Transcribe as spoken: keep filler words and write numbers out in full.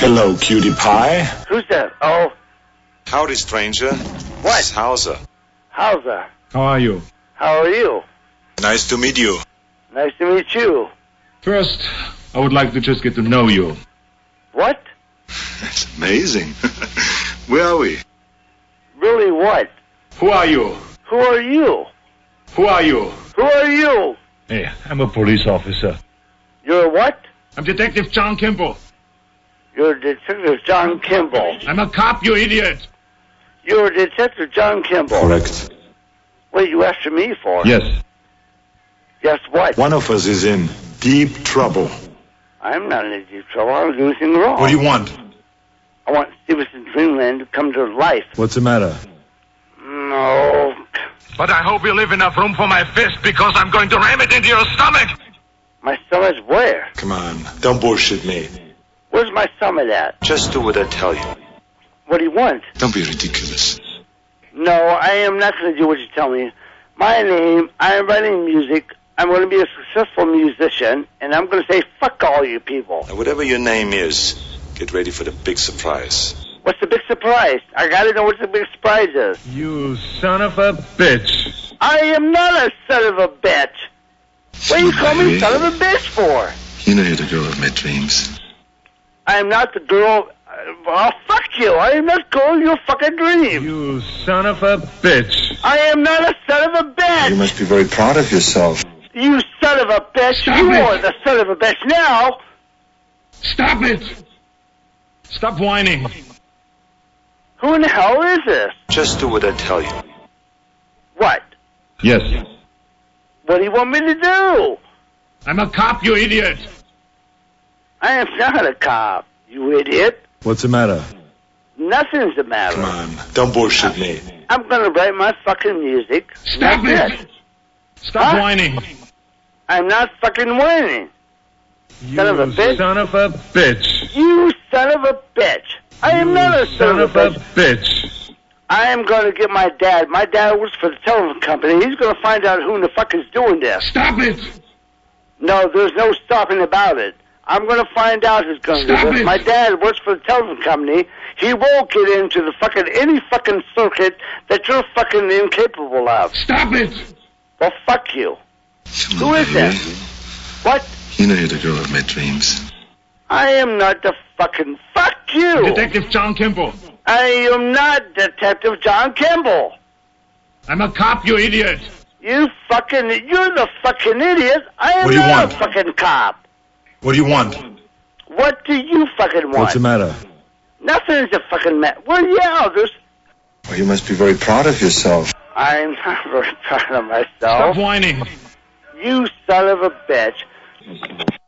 Hello, cutie pie. Who's that? Oh. Howdy, stranger. What? This is Hauser. Hauser. How are you? How are you? Nice to meet you. Nice to meet you. First, I would like to just get to know you. What? That's amazing. Where are we? Really what? Who are you? Who are you? Who are you? Who are you? Hey, I'm a police officer. You're what? I'm Detective John Kimball. You're Detective John Kimball. I'm a cop, you idiot. You're Detective John Kimball. Correct. What are you after me for? Yes. Yes, what? One of us is in deep trouble. I'm not in deep trouble. I don't do anything wrong. What do you want? I want Stevenson Dreamland to come to life. What's the matter? No. But I hope you leave enough room for my fist, because I'm going to ram it into your stomach. My stomach's where? Come on, don't bullshit me. Where's my stomach at? Just do what I tell you. What do you want? Don't be ridiculous. No, I am not going to do what you tell me. My name, I am writing music. I'm going to be a successful musician, and I'm going to say, fuck all you people. Now, whatever your name is, get ready for the big surprise. What's the big surprise? I got to know what the big surprise is. You son of a bitch. I am not a son of a bitch. What do you call me son of a bitch for? You know you're the girl of my dreams. I am not the girl. Oh, fuck you. I am not girl of your fucking dream. You son of a bitch. I am not a son of a bitch. You must be very proud of yourself. You son of a bitch. Stop you it. are the son of a bitch now. Stop it. Stop whining. Who in the hell is this? Just do what I tell you. What? Yes. What do you want me to do? I'm a cop, you idiot. I am not a cop, you idiot. What's the matter? Nothing's the matter. Come on, don't bullshit me. I'm going to write my fucking music. Stop That's it. Stop Huh? whining. I'm not fucking whining. You Son of a bitch. son of a bitch. You son of a bitch. I am You not a son, of a bitch. bitch. I am going to get my dad. My dad works for the telephone company. He's going to find out who in the fuck is doing this. Stop it. No, there's no stopping about it. I'm going to find out who's going to Stop do this. it. My dad works for the telephone company. He won't get into the fucking any fucking circuit that you're fucking incapable of. Stop it. Well, fuck you. Who is that? What? You know you're the girl of my dreams. I am not the fucking... Fuck you! Detective John Kimball. I am not Detective John Kimball. I'm a cop, you idiot. You fucking... You're the fucking idiot. I am What do you not want? a fucking cop. What do you want? What do you fucking want? What's the matter? Nothing's a fucking matter. Well, yeah, there's... Well, you must be very proud of yourself. I'm not very proud of myself. Stop whining. You son of a bitch.